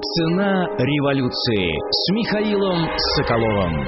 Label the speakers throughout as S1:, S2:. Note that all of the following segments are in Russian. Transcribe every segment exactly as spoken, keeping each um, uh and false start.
S1: Цена революции с Михаилом Соколовым.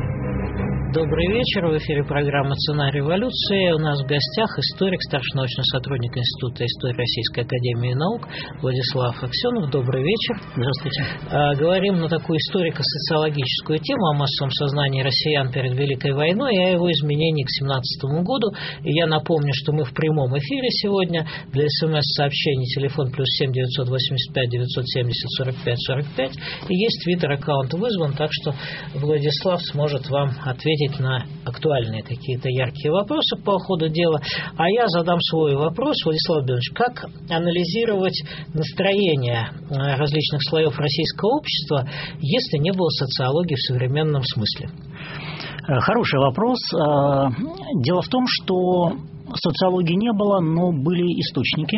S2: Добрый вечер. В эфире программа «Цена революции». У нас в гостях историк, старший научный сотрудник Института истории Российской академии наук Владислав Аксенов. Добрый вечер.
S3: Здравствуйте.
S2: А, говорим на такую историко-социологическую тему о массовом сознании россиян перед Великой войной и о его изменении к семнадцатому году. И я напомню, что мы в прямом эфире сегодня. Для смс-сообщений телефон плюс семь девятьсот восемьдесят пять девятьсот семьдесят сорок пять сорок пять. И есть твиттер-аккаунт вызван, так что Владислав сможет вам ответить на актуальные какие-то яркие вопросы по ходу дела. А я задам свой вопрос. Владислав Владимирович, как анализировать настроение различных слоев российского общества, если не было социологии в современном смысле?
S3: Хороший вопрос. Дело в том, что социологии не было, но были источники,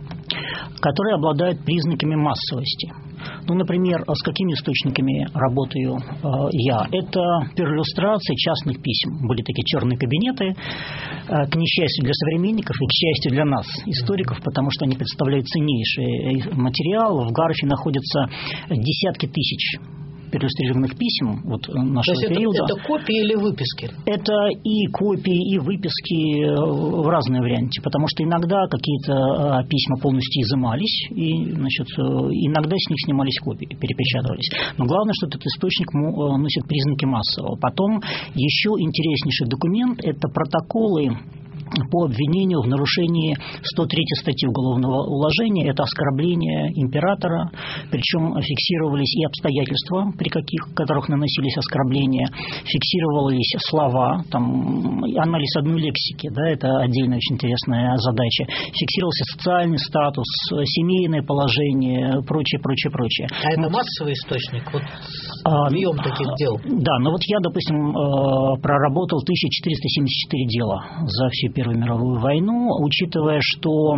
S3: которые обладают признаками массовости. Ну, например, с какими источниками работаю э, я? Это перлюстрации частных писем. Были такие черные кабинеты, э, к несчастью для современников и к счастью для нас, историков, потому что они представляют ценнейший материал. В Гарфе находятся десятки тысяч перлюстрированных писем вот, нашего
S2: То есть
S3: периода.
S2: Это, это копии или выписки?
S3: Это и копии, и выписки в разные варианты, потому что иногда какие-то письма полностью изымались, и, значит, иногда с них снимались копии, перепечатывались. Но главное, что этот источник носит признаки массового. Потом еще интереснейший документ – это протоколы по обвинению в нарушении сто третьей статьи Уголовного уложения. Это оскорбление императора, причем фиксировались и обстоятельства, при каких, которых наносились оскорбления, фиксировались слова, там, анализ одной лексики, да, это отдельная очень интересная задача, фиксировался социальный статус, семейное положение, прочее, прочее, прочее.
S2: А это
S3: вот.
S2: Массовый источник, вот
S3: а,
S2: объем таких дел?
S3: Да, но вот я, допустим, проработал тысяча четыреста семьдесят четыре дела за всю Первую мировую войну, учитывая, что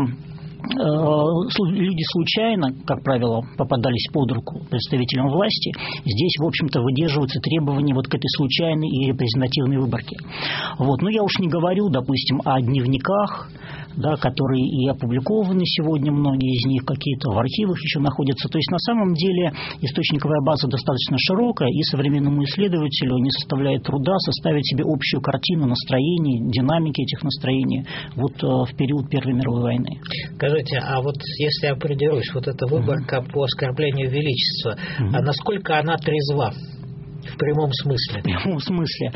S3: люди случайно, как правило, попадались под руку представителям власти, здесь, в общем-то, выдерживаются требования вот к этой случайной и репрезентативной выборке. Вот. Но я уж не говорю, допустим, о дневниках, да, которые и опубликованы сегодня, многие из них какие-то в архивах еще находятся. То есть, на самом деле, источниковая база достаточно широкая, и современному исследователю не составляет труда составить себе общую картину настроений, динамики этих настроений вот в период Первой мировой войны.
S2: Скажите, а вот если я придерусь, вот эта выборка uh-huh. по оскорблению величества, uh-huh. а насколько она трезва? В прямом смысле. В
S3: прямом смысле.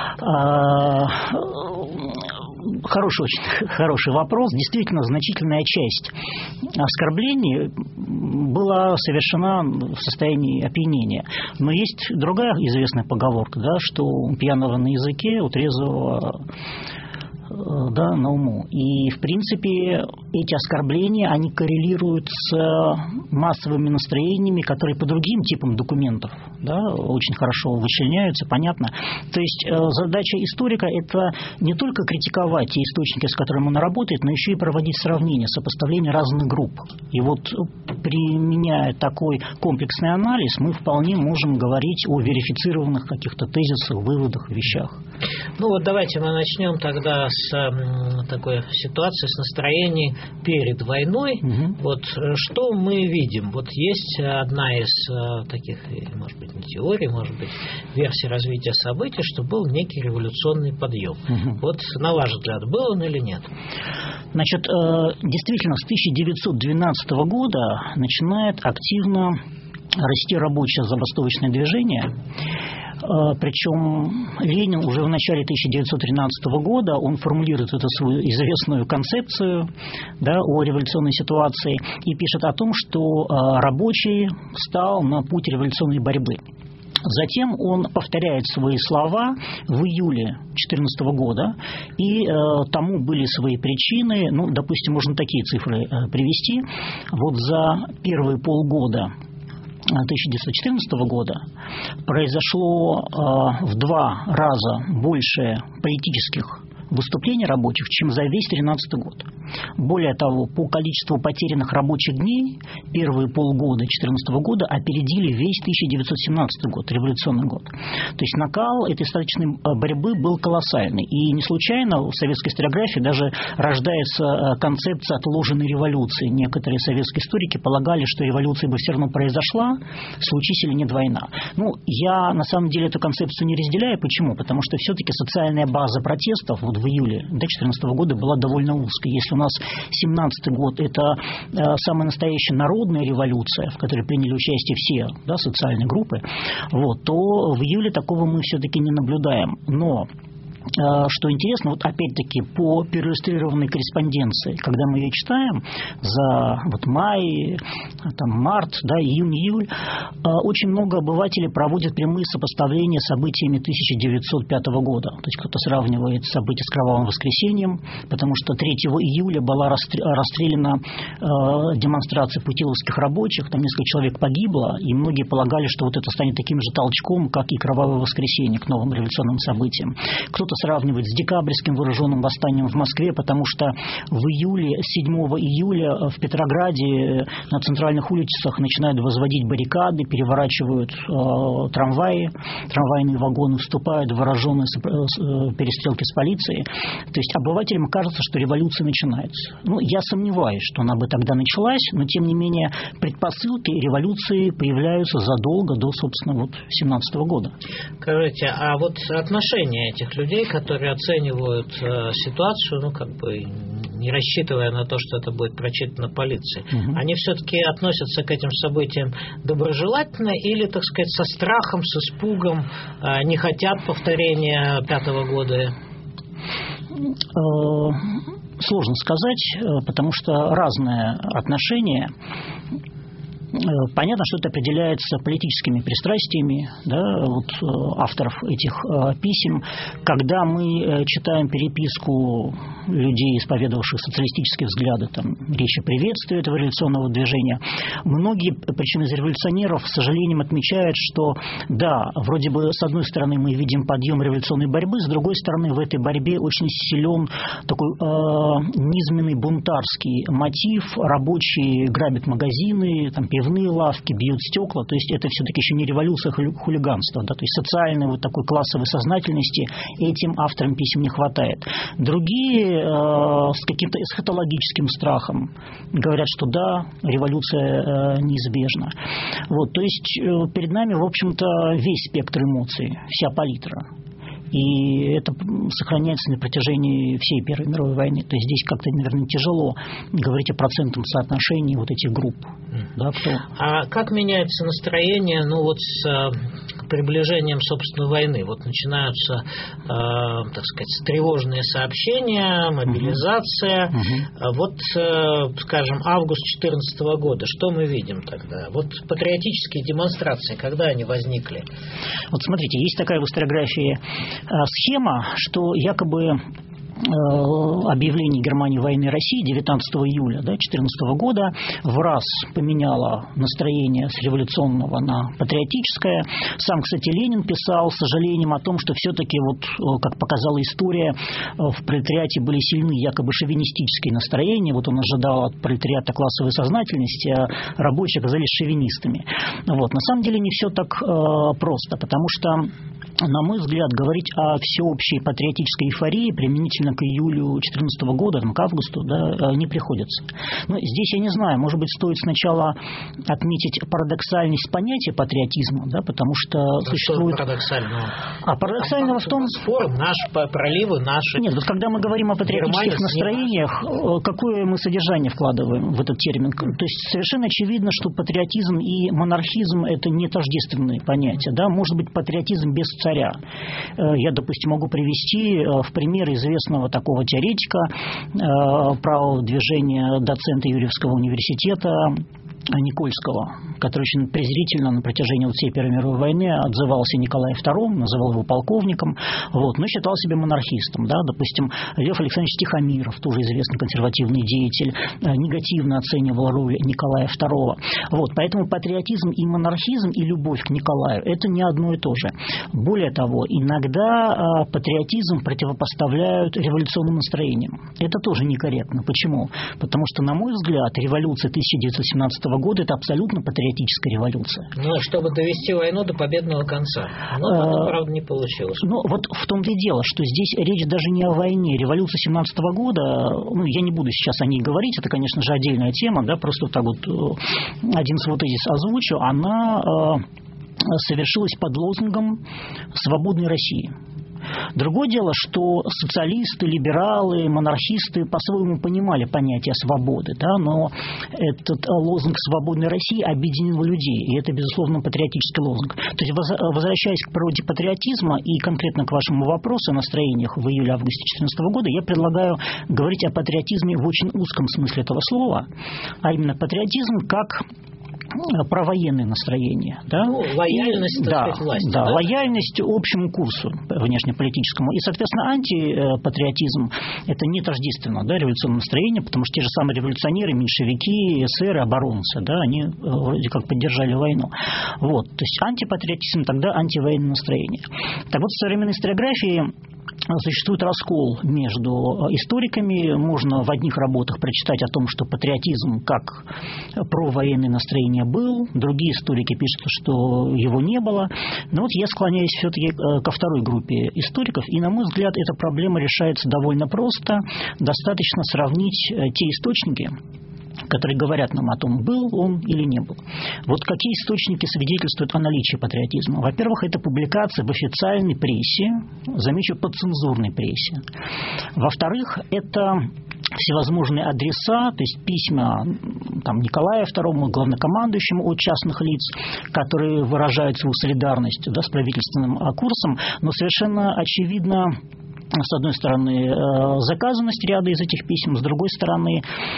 S3: А, хороший, очень хороший вопрос. Действительно, значительная часть оскорблений была совершена в состоянии опьянения. Но есть другая известная поговорка, да, что у пьяного на языке, у трезвого да, на уму. И, в принципе, эти оскорбления, они коррелируют с массовыми настроениями, которые по другим типам документов, да, очень хорошо вычленяются, понятно. То есть задача историка – это не только критиковать те источники, с которыми он работает, но еще и проводить сравнение, сопоставление разных групп. И вот, применяя такой комплексный анализ, мы вполне можем говорить о верифицированных каких-то тезисах, выводах, вещах.
S2: Ну вот давайте мы начнем тогда с такой ситуации, с настроением перед войной. Угу. Вот что мы видим? Вот есть одна из таких, может быть, не теорий, может быть, версий развития событий, что был некий революционный подъем. Угу. Вот на ваш взгляд, был он или нет?
S3: Значит, действительно, с тысяча девятьсот двенадцатого года начинает активно расти рабочее забастовочное движение. Причем Ленин уже в начале тысяча девятьсот тринадцатого года он формулирует эту свою известную концепцию, да, о революционной ситуации и пишет о том, что рабочий стал на путь революционной борьбы. Затем он повторяет свои слова в июле две тысячи четырнадцатого года, и э, тому были свои причины. Ну, допустим, можно такие цифры э, привести. Вот за первые полгода тысяча девятьсот четырнадцатого года произошло э, в два раза больше политических выступлений рабочих, чем за весь тринадцатый год. Более того, по количеству потерянных рабочих дней первые полгода две тысячи четырнадцатого года опередили весь тысяча девятьсот семнадцатый год, революционный год. То есть накал этой статичной борьбы был колоссальный. И не случайно в советской историографии даже рождается концепция отложенной революции. Некоторые советские историки полагали, что революция бы все равно произошла, случись или нет война. Ну, я на самом деле эту концепцию не разделяю. Почему? Потому что все-таки социальная база протестов вот в июле две тысячи четырнадцатого года была довольно узкой. Если у нас семнадцатый год – это э, самая настоящая народная революция, в которой приняли участие все, да, социальные группы, вот, то в июле такого мы все-таки не наблюдаем. Но что интересно, вот опять-таки по переиллюстрированной корреспонденции, когда мы ее читаем за вот май, там, март, да, июнь, июль, очень много обывателей проводят прямые сопоставления с событиями тысяча девятьсот пятого года. То есть кто-то сравнивает события с Кровавым воскресеньем, потому что третьего июля была расстреляна демонстрация путиловских рабочих, там несколько человек погибло, и многие полагали, что вот это станет таким же толчком, как и Кровавое воскресенье к новым революционным событиям. Кто-то сравнивать с декабрьским вооруженным восстанием в Москве, потому что в июле, седьмого июля в Петрограде на центральных улицах начинают возводить баррикады, переворачивают э, трамваи, трамвайные вагоны, вступают в вооруженные э, перестрелки с полицией. То есть обывателям кажется, что революция начинается. Ну, я сомневаюсь, что она бы тогда началась, но тем не менее предпосылки революции появляются задолго до, собственно, вот семнадцатого года.
S2: Скажите, а вот отношения этих людей, которые оценивают э, ситуацию, ну, как бы не рассчитывая на то, что это будет прочитано полицией, угу. они все-таки относятся к этим событиям доброжелательно или, так сказать, со страхом, с испугом, э, не хотят повторения пятого года?
S3: Сложно сказать, потому что разное отношение. Понятно, что это определяется политическими пристрастиями, да, вот, авторов этих э, писем. Когда мы читаем переписку людей, исповедовавших социалистические взгляды, там, речи приветствия этого революционного движения, многие, причем из революционеров, с сожалением отмечают, что да, вроде бы с одной стороны мы видим подъем революционной борьбы, с другой стороны в этой борьбе очень силен такой э, низменный бунтарский мотив. Рабочие грабят магазины, там, пивные лавки, бьют стекла, то есть это все-таки еще не революция, а хулиганство, да, то есть социальной вот такой классовой сознательности этим авторам писем не хватает. Другие э, с каким-то эсхатологическим страхом говорят, что да, революция э, неизбежна. Вот, то есть э, перед нами, в общем-то, весь спектр эмоций, вся палитра. И это сохраняется на протяжении всей Первой мировой войны. То есть здесь как-то, наверное, тяжело говорить о процентном соотношении вот этих групп. Да, кто...
S2: А как меняется настроение, ну вот с приближением, собственно, войны? Вот начинаются, э, так сказать, тревожные сообщения, мобилизация. Угу. Вот, э, скажем, август две тысячи четырнадцатого года. Что мы видим тогда? Вот патриотические демонстрации, когда они возникли?
S3: Вот смотрите, есть такая в историографии схема, что якобы объявление Германии войны России девятнадцатого июля две тысячи четырнадцатого года в раз поменяло настроение с революционного на патриотическое. Сам, кстати, Ленин писал с сожалением о том, что все-таки, вот, как показала история, в пролетариате были сильны якобы шовинистические настроения. Вот он ожидал от пролетариата классовой сознательности, а рабочие оказались шовинистами. Вот. На самом деле не все так э, просто, потому что, на мой взгляд, говорить о всеобщей патриотической эйфории применительно к июлю две тысячи четырнадцатого года, там, к августу, да, не приходится. Но здесь я не знаю, может быть, стоит сначала отметить парадоксальность понятия патриотизма, да, потому что а существует...
S2: Что парадоксального?
S3: А парадоксального в том...
S2: Спор, наш, проливы наши...
S3: Нет, вот когда мы говорим о патриотических настроениях, какое мы содержание вкладываем в этот термин? То есть совершенно очевидно, что патриотизм и монархизм – это не тождественные понятия. Да? Может быть, патриотизм без царя. Я, допустим, могу привести в пример известного такого теоретика правого движения, доцента Юрьевского университета Никольского, который очень презрительно на протяжении вот всей Первой мировой войны отзывался Николая второго, называл его полковником, вот, но считал себя монархистом. Да? Допустим, Лев Александрович Тихомиров, тоже известный консервативный деятель, негативно оценивал роль Николая второго. Вот, поэтому патриотизм и монархизм, и любовь к Николаю – это не одно и то же. Более того, иногда патриотизм противопоставляют революционным настроениям. Это тоже некорректно. Почему? Потому что, на мой взгляд, революция тысяча девятьсот семнадцатого года – это абсолютно патриотическая революция.
S2: Ну, чтобы довести войну до победного конца. Но потом, правда, не получилось.
S3: Ну, вот в том-то и дело, что здесь речь даже не о войне. Революция семнадцатого года, ну, я не буду сейчас о ней говорить, это, конечно же, отдельная тема, да, просто так вот один свой тезис озвучу, она совершилась под лозунгом «Свободной России». Другое дело, что социалисты, либералы, монархисты по-своему понимали понятие свободы, да, но этот лозунг «Свободной России» объединил людей, и это, безусловно, патриотический лозунг. То есть, возвращаясь к природе патриотизма и конкретно к вашему вопросу о настроениях в июле-августе две тысячи четырнадцатого года, я предлагаю говорить о патриотизме в очень узком смысле этого слова, а именно патриотизм как провоенные настроения. Да?
S2: Ну, лояльность,
S3: и,
S2: так
S3: да,
S2: сказать, власти.
S3: Да,
S2: да,
S3: лояльность общему курсу внешнеполитическому. И, соответственно, антипатриотизм – это не тождественно, да, революционное настроение, потому что те же самые революционеры, меньшевики, эсеры, оборонцы, да, они вроде как поддержали войну. Вот. То есть антипатриотизм тогда антивоенное настроение. Так вот, в современной историографии существует раскол между историками. Можно в одних работах прочитать о том, что патриотизм как провоенное настроение был. Другие историки пишут, что его не было. Но вот я склоняюсь все-таки ко второй группе историков. И, на мой взгляд, эта проблема решается довольно просто. Достаточно сравнить те источники, которые говорят нам о том, был он или не был. Вот какие источники свидетельствуют о наличии патриотизма? Во-первых, это публикации в официальной прессе, замечу, подцензурной прессе. Во-вторых, это всевозможные адреса, то есть письма там, Николаю второму, главнокомандующему от частных лиц, которые выражают свою солидарность, да, с правительственным курсом, но совершенно очевидно, с одной стороны, заказанность ряда из этих писем, с другой стороны,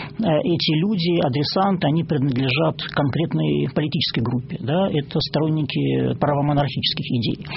S3: эти люди, адресанты, они принадлежат конкретной политической группе. Да? Это сторонники правомонархических идей.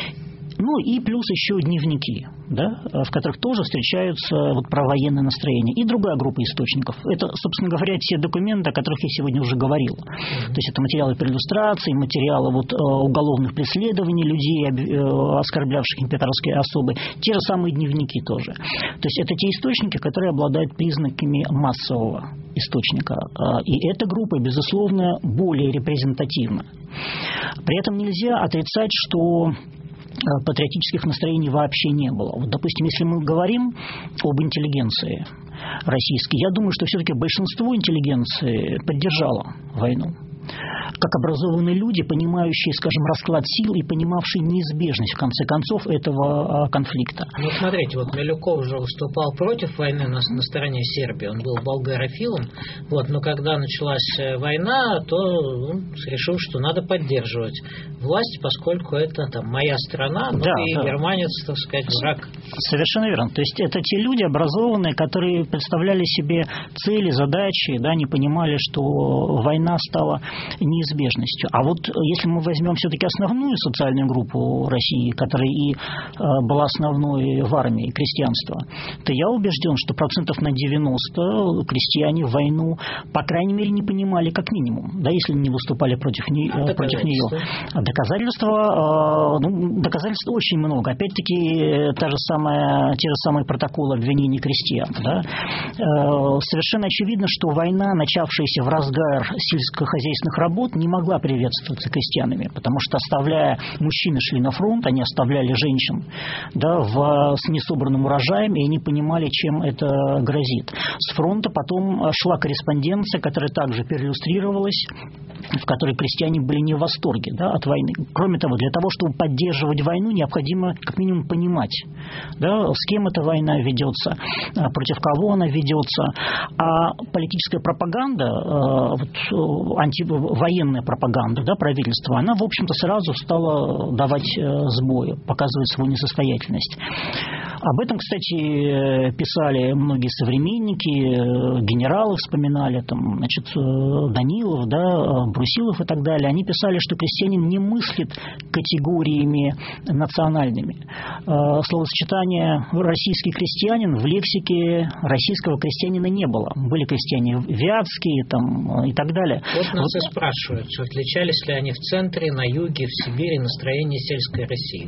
S3: Ну и плюс еще дневники, да, в которых тоже встречаются вот провоенные настроения. И другая группа источников. Это, собственно говоря, те документы, о которых я сегодня уже говорил. Mm-hmm. То есть это материалы переиллюстрации, материалы вот, уголовных преследований людей, оскорблявших императорские особы. Те же самые дневники тоже. То есть это те источники, которые обладают признаками массового источника. И эта группа, безусловно, более репрезентативна. При этом нельзя отрицать, что патриотических настроений вообще не было. Вот, допустим, если мы говорим об интеллигенции российской, я думаю, что все-таки большинство интеллигенции поддержало войну. Как образованные люди, понимающие, скажем, расклад сил и понимавшие неизбежность, в конце концов, этого конфликта.
S2: Ну, смотрите, вот Милюков уже выступал против войны на, на стороне Сербии, он был болгарофилом, вот, но когда началась война, то он решил, что надо поддерживать власть, поскольку это там моя страна, ну да, и да. Германец, так сказать, враг.
S3: Совершенно верно. То есть это те люди образованные, которые представляли себе цели, задачи, да, не понимали, что война стала неизбежностью. А вот если мы возьмем все-таки основную социальную группу России, которая и э, была основной в армии, крестьянство, то я убежден, что процентов на девяносто крестьяне в войну, по крайней мере, не понимали как минимум, да, если не выступали против, не,
S2: а
S3: против нее. Доказательства, э, ну, доказательств очень много. Опять-таки, та же самая, те же самые протоколы обвинений крестьян. Да? Э, совершенно очевидно, что война, начавшаяся в разгар сельскохозяйственных работ, не могла приветствоваться крестьянами, потому что, оставляя, мужчины шли на фронт, они оставляли женщин, да, в, с несобранным урожаем, и они понимали, чем это грозит. С фронта потом шла корреспонденция, которая также переиллюстрировалась, в которой крестьяне были не в восторге, да, от войны. Кроме того, для того, чтобы поддерживать войну, необходимо как минимум понимать, да, с кем эта война ведется, против кого она ведется. А политическая пропаганда, вот, антивоенная пропаганда, да, правительства, она, в общем-то, сразу стала давать сбои, показывать свою несостоятельность. Об этом, кстати, писали многие современники, генералы вспоминали, там, значит, Данилов, да, Брусилов и так далее. Они писали, что крестьянин не мыслит категориями национальными. Словосочетание «российский крестьянин» в лексике российского крестьянина не было. Были крестьяне вятские там, и так далее.
S2: Вот нас вот. И спрашивают, отличались ли они в центре, на юге, в Сибири настроение сельской России?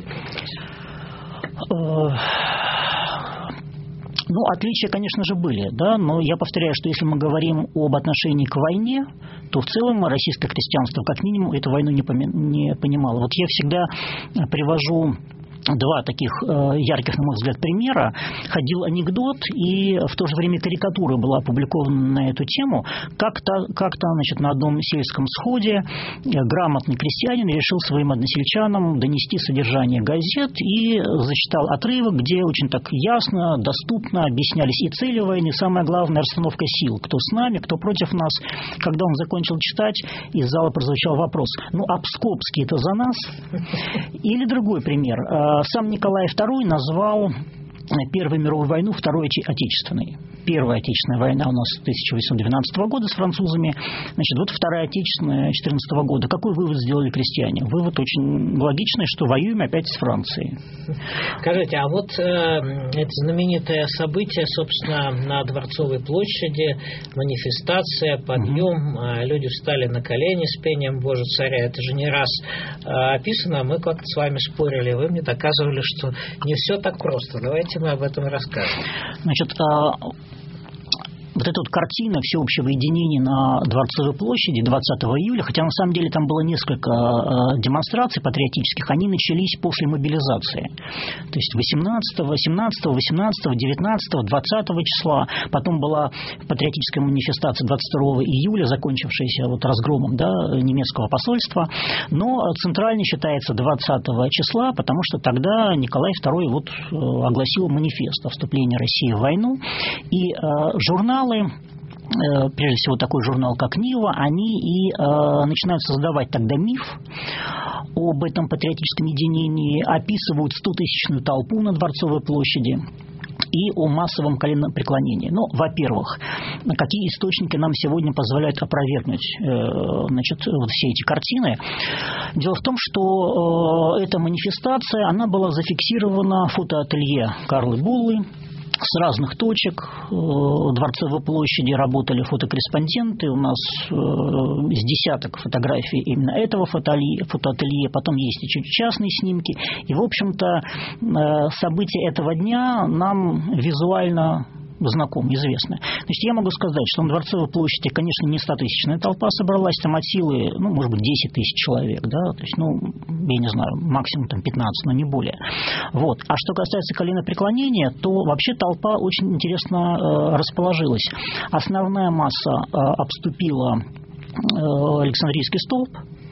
S3: Ну, отличия, конечно же, были, да, но я повторяю, что если мы говорим об отношении к войне, то в целом российское крестьянство, как минимум, эту войну не, поми- не понимало. Вот я всегда привожу два таких ярких, на мой взгляд, примера. Ходил анекдот, и в то же время карикатура была опубликована на эту тему. Как-то, как-то значит, на одном сельском сходе грамотный крестьянин решил своим односельчанам донести содержание газет и зачитал отрывок, где очень так ясно, доступно объяснялись и цели войны, самое главное, расстановка сил. Кто с нами, кто против нас. Когда он закончил читать, из зала прозвучал вопрос: ну, а Псковский это за нас? Или другой пример. Сам Николай второй назвал Первую мировую войну Второй Отечественной. Первая Отечественная война у нас тысяча восемьсот двенадцатого года с французами. Значит, вот Вторая Отечественная четырнадцатого года. Какой вывод сделали крестьяне? Вывод очень логичный, что воюем опять с Францией.
S2: Скажите, а вот э, это знаменитое событие, собственно, на Дворцовой площади, манифестация, подъем, угу. э, люди встали на колени с пением «Боже царя». Это же не раз э, описано. Мы как-то с вами спорили, вы мне доказывали, что не все так просто. Давайте мы об этом расскажем.
S3: Значит, вот эта вот картина всеобщего единения на Дворцовой площади двадцатого июля, хотя на самом деле там было несколько демонстраций патриотических, они начались после мобилизации. То есть восемнадцатого, семнадцатого, восемнадцатого, девятнадцатого, двадцатого числа. Потом была патриотическая манифестация двадцать второго июля, закончившаяся вот разгромом, да, немецкого посольства. Но центральной считается двадцатого числа, потому что тогда Николай второй вот огласил манифест о вступлении России в войну. И э, журнал прежде всего такой журнал, как «Нива», они и э, начинают создавать тогда миф об этом патриотическом единении, описывают стотысячную толпу на Дворцовой площади и о массовом коленопреклонении. Ну, во-первых, какие источники нам сегодня позволяют опровергнуть э, значит, вот все эти картины? Дело в том, что э, эта манифестация, она была зафиксирована в фотоателье Карлы Буллы. С разных точек Дворцовой площади работали фотокорреспонденты. У нас с десяток фотографий именно этого фотоателье, фотоателье. Потом есть и чуть частные снимки. И, в общем-то, события этого дня нам визуально знакомы, известны. Значит, я могу сказать, что на Дворцовой площади, конечно, не стотысячная толпа собралась, там от силы, ну, может быть, десять тысяч человек, да, то есть, ну, я не знаю, максимум там пятнадцать, но не более. Вот. А что касается коленопреклонения, то вообще толпа очень интересно э, расположилась. Основная масса э, обступила э, Александрийский столб,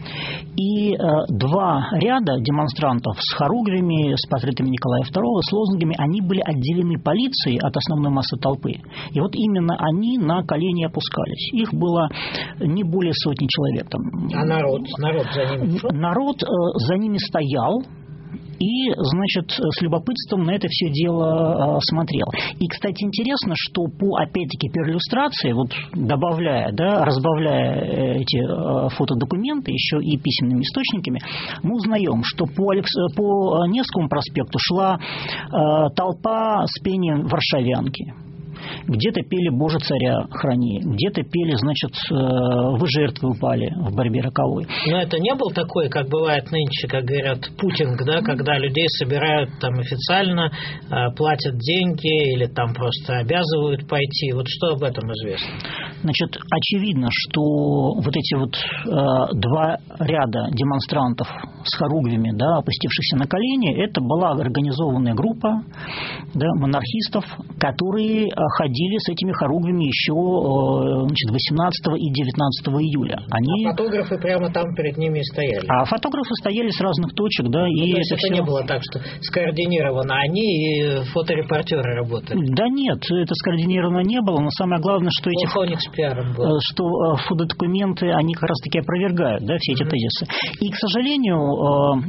S3: и э, два ряда демонстрантов с хоругвями, с портретами Николая второго, с лозунгами, они были отделены полицией от основной массы толпы. И вот именно они на колени опускались. Их было не более сотни человек. Там.
S2: А народ? Народ за ними шел?
S3: Народ э, за ними стоял. И, значит, с любопытством на это все дело смотрел. И, кстати, интересно, что по, опять-таки, перлюстрации, вот добавляя, да, разбавляя эти фотодокументы еще и письменными источниками, мы узнаем, что по, Алекс... по Невскому проспекту шла э, толпа с пением варшавянки. Где-то пели «Боже, царя храни», где-то пели, значит, «Вы жертвы упали в борьбе роковой».
S2: Но это не был такой, как бывает нынче, как говорят, путинг, да, когда людей собирают там официально, платят деньги или там просто обязывают пойти. Вот что об этом известно?
S3: Значит, очевидно, что вот эти вот э, два ряда демонстрантов с хоругвями, да, опустившихся на колени, это была организованная группа, да, монархистов, которые ходили с этими хоругвями еще э, значит, восемнадцатого и девятнадцатого июля. Они...
S2: А фотографы прямо там перед ними стояли?
S3: А фотографы стояли с разных точек, да.
S2: Ну,
S3: и
S2: то есть
S3: это
S2: это
S3: все...
S2: не было так, что скоординировано они и фоторепортеры работали?
S3: Да нет, это скоординировано не было, но самое главное, что эти...
S2: Фоник с пиаром был.
S3: Что фотодокументы, они как раз-таки опровергают, да, все эти mm-hmm. тезисы. И, к сожалению,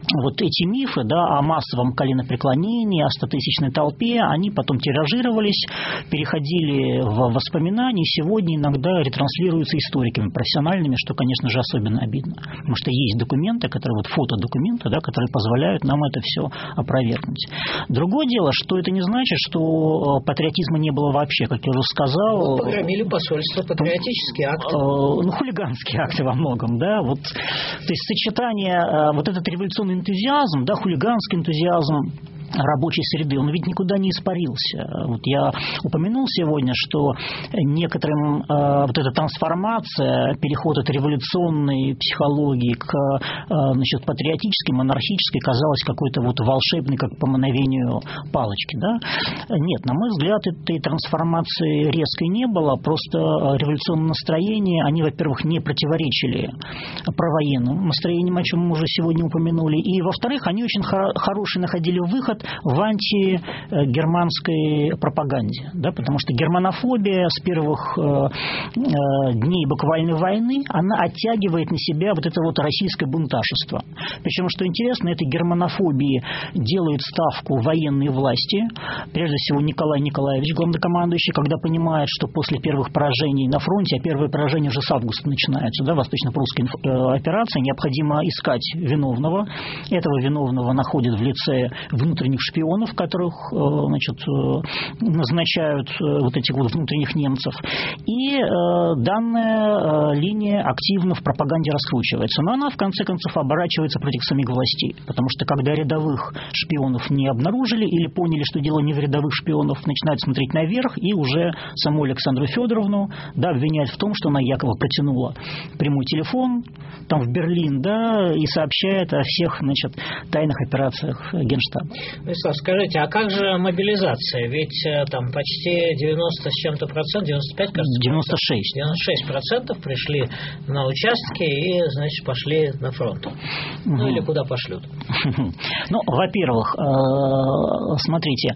S3: вот эти мифы, да, о массовом коленопреклонении, о стотысячной толпе, они потом тиражировались, переходили в воспоминания, и сегодня иногда ретранслируются историками профессиональными, что, конечно же, особенно обидно. Потому что есть документы, которые, вот фотодокументы, да, которые позволяют нам это все опровергнуть. Другое дело, что это не значит, что патриотизма не было вообще, как я уже сказал.
S2: Вот погромили посольство, патриотический акт.
S3: Ну, хулиганские акты во многом, да. Вот, то есть сочетание, вот этот революционный энтузиазм, да, хулиганский энтузиазм рабочей среды, он ведь никуда не испарился. Вот я упомянул сегодня, что некоторым э, вот эта трансформация, переход от революционной психологии к э, значит, патриотической, монархической казалась какой-то вот волшебной, как по мановению палочки. Да? Нет, на мой взгляд, этой трансформации резкой не было, просто революционные настроения, они, во-первых, не противоречили провоенным настроениям, о чем мы уже сегодня упомянули, и, во-вторых, они очень хор- хороший находили выход в антигерманской пропаганде, да, потому что германофобия с первых э, дней буквальной войны, она оттягивает на себя вот это вот российское бунташество. Причем, что интересно, этой германофобии делают ставку военные власти, прежде всего Николай Николаевич, главнокомандующий, когда понимает, что после первых поражений на фронте, а первые поражения уже с августа начинаются, да, восточно-прусская операция, необходимо искать виновного. Этого виновного находят в лице внутренних шпионов, которых, значит, назначают вот этих вот внутренних немцев. И данная линия активно в пропаганде раскручивается. Но она, в конце концов, оборачивается против самих властей. Потому что, когда рядовых шпионов не обнаружили или поняли, что дело не в рядовых шпионов, начинают смотреть наверх и уже саму Александру Федоровну, да, обвиняют в том, что она якобы протянула прямой телефон там в Берлин, да, и сообщает о всех, значит, тайных операциях Генштаба.
S2: Вячеслав, скажите, а как же мобилизация? Ведь там почти девяносто с чем-то процентов, девяносто пять, кажется?
S3: девяносто шесть.
S2: девяносто шесть процентов пришли на участки и, значит, пошли на фронт. Угу. Ну, или куда пошлют?
S3: Ну, во-первых, смотрите,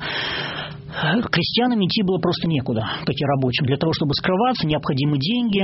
S3: крестьянам идти было просто некуда, как и рабочим. Для того, чтобы скрываться, необходимы деньги,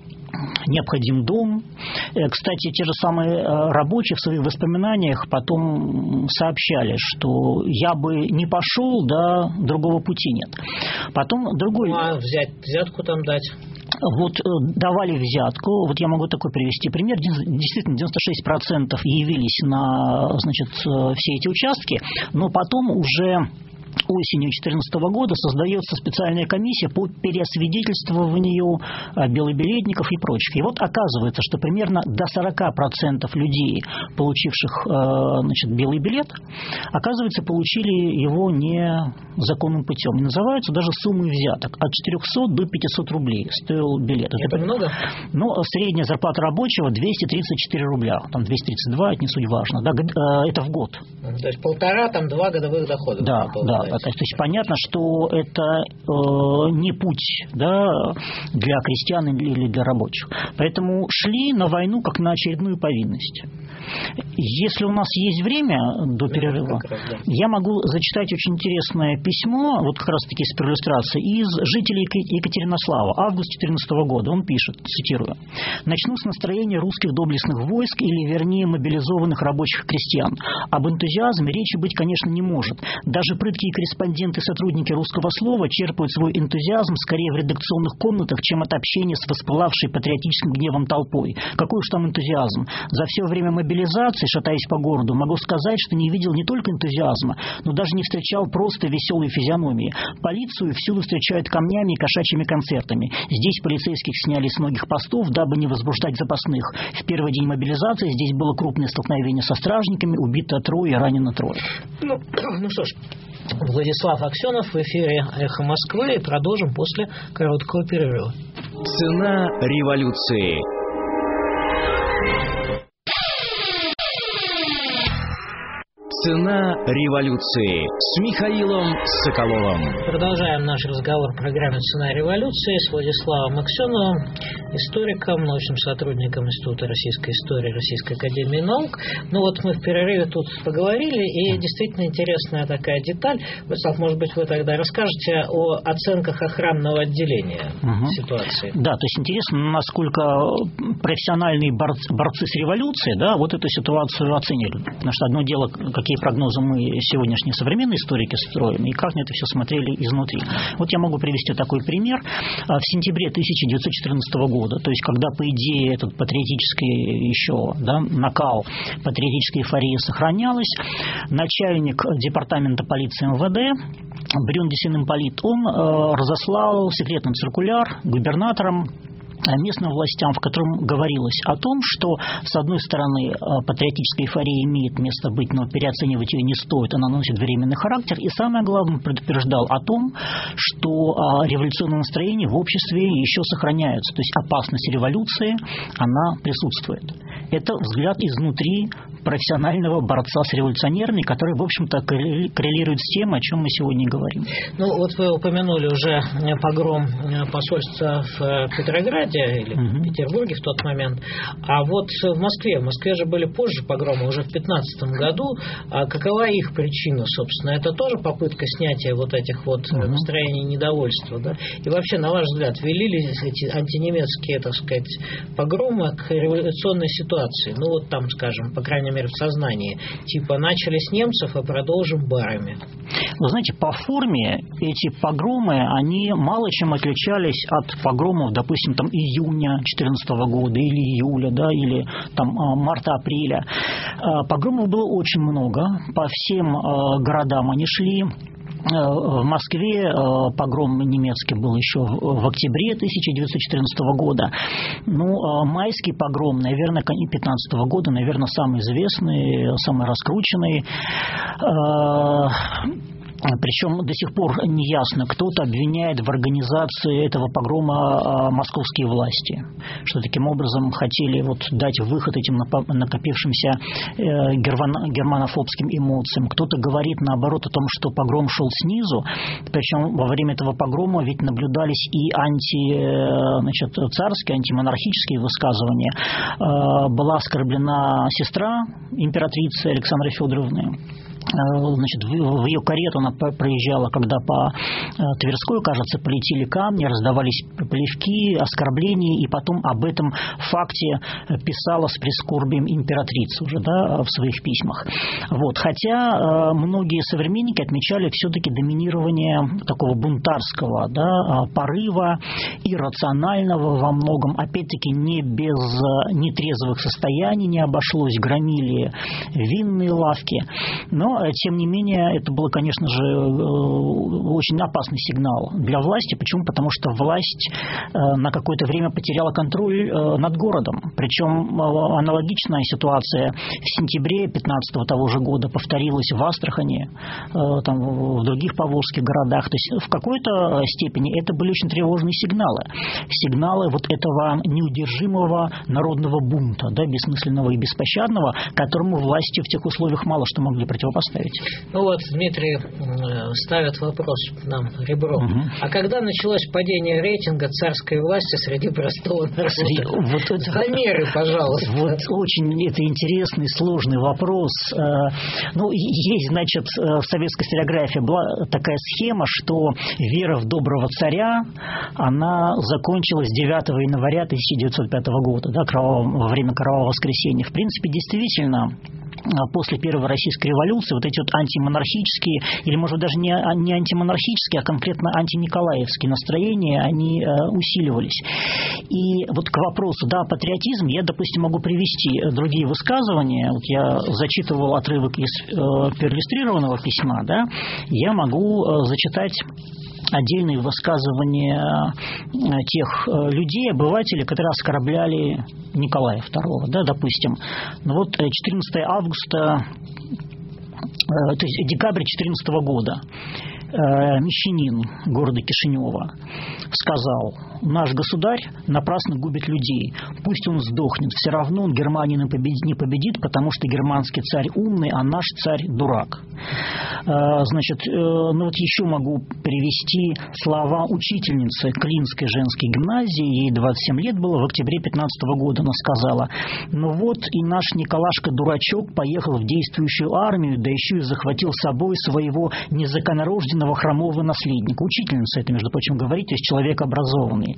S3: необходим дом. Кстати, те же самые рабочие в своих воспоминаниях потом сообщали, что я бы не пошел, да, другого пути нет. Потом другой...
S2: Ну, а взять, взятку там дать?
S3: Вот давали взятку, вот я могу такой привести пример, действительно девяносто шесть процентов явились на, значит, все эти участки, но потом уже... осенью две тысячи четырнадцатого года создается специальная комиссия по переосвидетельствованию белобилетников и прочих. И вот оказывается, что примерно до сорок процентов людей, получивших, значит, белый билет, оказывается, получили его незаконным путем. И называются даже суммы взяток. От четырехсот до пятисот рублей стоил билет.
S2: Это, Это много?
S3: Ну, средняя зарплата рабочего двести тридцать четыре рубля. Там двести тридцать два, это не суть важно. Да, это в год.
S2: То есть полтора, там два годовых дохода.
S3: Да, да. То есть понятно, что это э, не путь, да, для крестьян или для рабочих. Поэтому шли на войну как на очередную повинность. Если у нас есть время до перерыва, раз, да. я могу зачитать очень интересное письмо, вот как раз-таки с иллюстрацией, из жителей Екатеринослава, август две тысячи четырнадцатого года. Он пишет, цитирую: «Начну с настроения русских доблестных войск, или, вернее, мобилизованных рабочих крестьян. Об энтузиазме речи быть, конечно, не может. Даже прыткие корреспонденты, сотрудники «Русского слова» черпают свой энтузиазм скорее в редакционных комнатах, чем от общения с воспылавшей патриотическим гневом толпой. Какой уж там энтузиазм. За все время мобилизации, шатаясь по городу, могу сказать, что не видел не только энтузиазма, но даже не встречал просто веселой физиономии. Полицию всюду встречают камнями и кошачьими концертами. Здесь полицейских сняли с многих постов, дабы не возбуждать запасных. В первый день мобилизации здесь было крупное столкновение со стражниками, убито трое, ранено трое».
S2: Ну, ну что ж, Владислав Аксенов в эфире «Эхо Москвы», и продолжим после короткого перерыва.
S1: Цена революции. Цена революции с Михаилом Соколовым.
S2: Продолжаем наш разговор в программе «Цена революции» с Владиславом Аксеновым. историком, научным сотрудником Института российской истории Российской академии наук. Ну вот мы в перерыве тут поговорили, и действительно интересная такая деталь. Владислав, может быть, вы тогда расскажете о оценках охранного отделения угу. ситуации.
S3: Да, то есть интересно, насколько профессиональные борцы, борцы с революцией, да, вот эту ситуацию оценили. Потому что одно дело, какие прогнозы мы сегодняшние современные историки строим, и как на это все смотрели изнутри. Вот я могу привести такой пример. В сентябре тысяча девятьсот четырнадцатого года, то есть когда, по идее, этот патриотический еще, да, накал, патриотическая эйфория сохранялась, начальник департамента полиции эм вэ дэ Брюндесен Имполит, он э, разослал секретный циркуляр губернаторам, местным властям, в котором говорилось о том, что, с одной стороны, патриотическая эйфория имеет место быть, но переоценивать ее не стоит, она носит временный характер, и самое главное, предупреждал о том, что революционные настроения в обществе еще сохраняются, то есть опасность революции, она присутствует. Это взгляд изнутри профессионального борца с революционерами, который, в общем-то, коррелирует с тем, о чем мы сегодня говорим.
S2: Ну, вот вы упомянули уже погром посольства в Петрограде или угу. в Петербурге в тот момент. А вот в Москве, в Москве же были позже погромы, уже в пятнадцатом году. А какова их причина, собственно? Это тоже попытка снятия вот этих вот угу. настроений недовольства, да? И вообще, на ваш взгляд, вели ли эти антинемецкие, так сказать, погромы к революционной ситуации? Ну, вот там, скажем, по крайней мере, в сознании. Типа, начали с немцев, а продолжим барами.
S3: Вы знаете, по форме эти погромы, они мало чем отличались от погромов, допустим, там июня четырнадцатого года или июля, да, или там марта-апреля. Погромов было очень много. По всем городам они шли. В Москве погром немецкий был еще в октябре тысяча девятьсот четырнадцатого года. Ну, майский погром, наверное, пятнадцатого года, наверное, самый известный, самый раскрученный. Причем до сих пор не ясно, кто-то обвиняет в организации этого погрома московские власти, что таким образом хотели вот дать выход этим накопившимся германофобским эмоциям. Кто-то говорит наоборот о том, что погром шел снизу, причем во время этого погрома ведь наблюдались и анти, значит, царские, антимонархические высказывания. Была оскорблена сестра императрицы Александры Федоровны. Значит, в ее карету она проезжала, когда по Тверской, кажется, полетели камни, раздавались плевки, оскорбления, и потом об этом факте писала с прискорбием императрица уже, да, в своих письмах. Вот. Хотя многие современники отмечали все-таки доминирование такого бунтарского, да, порыва, иррационального во многом, опять-таки не без нетрезвых состояний не обошлось, громили винные лавки, но тем не менее, это было, конечно же, очень опасный сигнал для власти. Почему? Потому что власть на какое-то время потеряла контроль над городом. Причем аналогичная ситуация в сентябре пятнадцатого того же года повторилась в Астрахани, там, в других поволжских городах. То есть в какой-то степени это были очень тревожные сигналы. Сигналы вот этого неудержимого народного бунта, да, бессмысленного и беспощадного, которому власти в тех условиях мало что могли противопоставить.
S2: Ну вот, Дмитрий ставит вопрос нам ребром. Угу. А когда началось падение рейтинга царской власти среди простого народа? Вот это, замеры, пожалуйста.
S3: Вот очень это интересный, сложный вопрос. Ну, есть, значит, в советской историографии была такая схема, что вера в доброго царя, она закончилась девятого января тысяча девятьсот пятого года, да, кровавого, во время Кровавого воскресенья. В принципе, действительно, после Первой Российской революции вот эти вот антимонархические, или, может быть, даже не, не антимонархические, а конкретно антиниколаевские настроения, они э, усиливались. И вот к вопросу, да, патриотизм, я, допустим, могу привести другие высказывания. Вот я зачитывал отрывок из э, проиллюстрированного письма, да, я могу э, зачитать отдельные высказывания тех людей, обывателей, которые оскорбляли Николая второго, да, допустим. Ну вот четырнадцатого августа, то есть декабрь четырнадцатого года. мещанин города Кишинева сказал: наш государь напрасно губит людей, пусть он сдохнет, все равно он Германию не победит, не победит, потому что германский царь умный, а наш царь дурак. Значит, ну вот еще могу привести слова учительницы Клинской женской гимназии, ей двадцать семь лет было, в октябре пятнадцатого года она сказала: ну вот и наш Николашка-дурачок поехал в действующую армию, да еще и захватил с собой своего незаконнорожденного хромого наследника. Учительница это, между прочим, говорит, то есть человек образованный.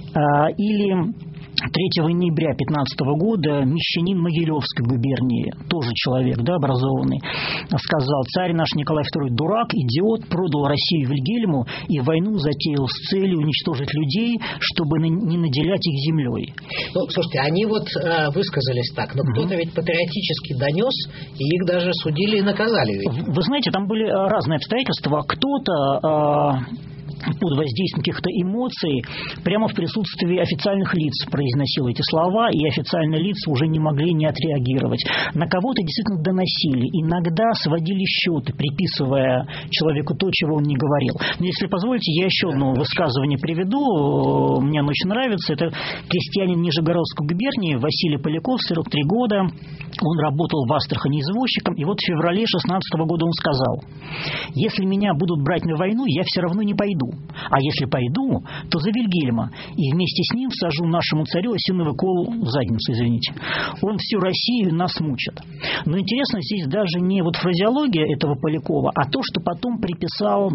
S3: Или третьего ноября пятнадцатого года мещанин Могилевской губернии, тоже человек, да, образованный, сказал: царь наш Николай второй дурак, идиот, продал Россию Вильгельму и войну затеял с целью уничтожить людей, чтобы не наделять их землей.
S2: Ну, слушайте, они вот э, высказались так, но кто-то ведь патриотически донес, и их даже судили и наказали. Ведь.
S3: Вы знаете, там были разные обстоятельства. Кто-то... Э, под воздействием каких-то эмоций прямо в присутствии официальных лиц произносил эти слова, и официальные лица уже не могли не отреагировать. На кого-то действительно доносили, иногда сводили счеты, приписывая человеку то, чего он не говорил. Но если позволите, я еще одно высказывание приведу, мне оно очень нравится. Это крестьянин Нижегородской губернии Василий Поляков, сорок три года. Он работал в Астрахани извозчиком, и вот в феврале шестнадцатого года он сказал: если меня будут брать на войну, я все равно не пойду. А если пойду, то за Вильгельма, и вместе с ним сажу нашему царю осиновый кол в задницу, извините. Он всю Россию нас мучит. Но интересно здесь даже не вот фразеология этого Полякова, а то, что потом приписал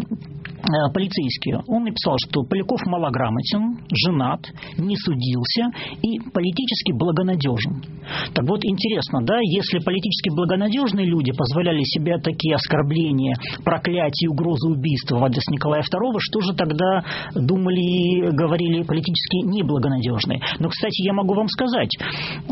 S3: э, полицейский. Он написал, что Поляков малограмотен, женат, не судился и политически благонадежен. Так вот, интересно, да, если политически благонадежные люди позволяли себе такие оскорбления, проклятия и угрозы убийства в адрес Николая второго, что же тогда думали и говорили политически неблагонадежные? Но, кстати, я могу вам сказать, э,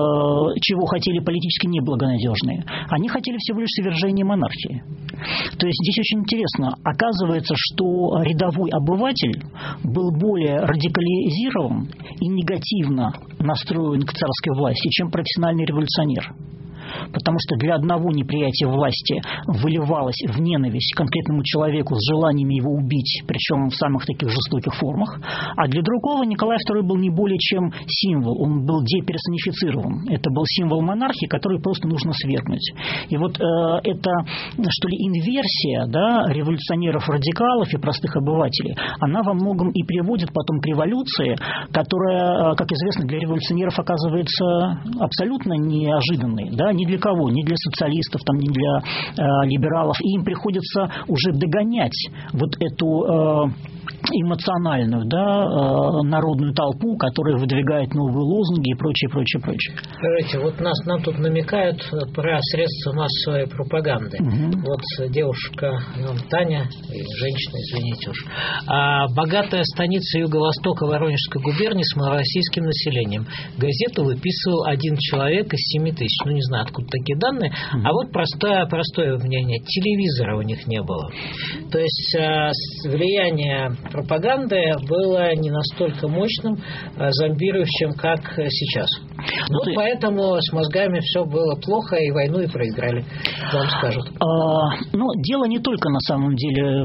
S3: чего хотели политически неблагонадежные. Они хотели всего лишь свержения монархии. То есть здесь очень интересно. Оказывается, что рядовой обыватель был более радикализирован и негативно настроен к царской власти, чем профессиональный революционер. Потому что для одного неприятия власти выливалось в ненависть к конкретному человеку с желанием его убить, причем в самых таких жестоких формах, а для другого Николай второй был не более чем символ, он был деперсонифицирован. Это был символ монархии, который просто нужно свергнуть. И вот э, это, что ли, инверсия, да, революционеров-радикалов и простых обывателей, она во многом и приводит потом к революции, которая, как известно, для революционеров оказывается абсолютно неожиданной, да, ни для кого, ни для социалистов, там, ни для э, либералов. И им приходится уже догонять вот эту э, эмоциональную, да, э, народную толпу, которая выдвигает новые лозунги и прочее, прочее, прочее.
S2: Скажите, вот нас, нам тут намекают про средства массовой пропаганды. Угу. Вот девушка, ну, Таня, женщина, извините уж, а богатая станица юго-востока Воронежской губернии с малороссийским населением. Газету выписывал один человек из семи тысяч. Ну, не знаю, откуда такие данные. Угу. А вот простое, простое мнение. Телевизора у них не было. То есть э, влияние пропаганды было не настолько мощным, э, зомбирующим, как сейчас. Ну, ты... поэтому с мозгами все было плохо, и войну и проиграли, вам скажут.
S3: А, ну, дело не только, на самом деле,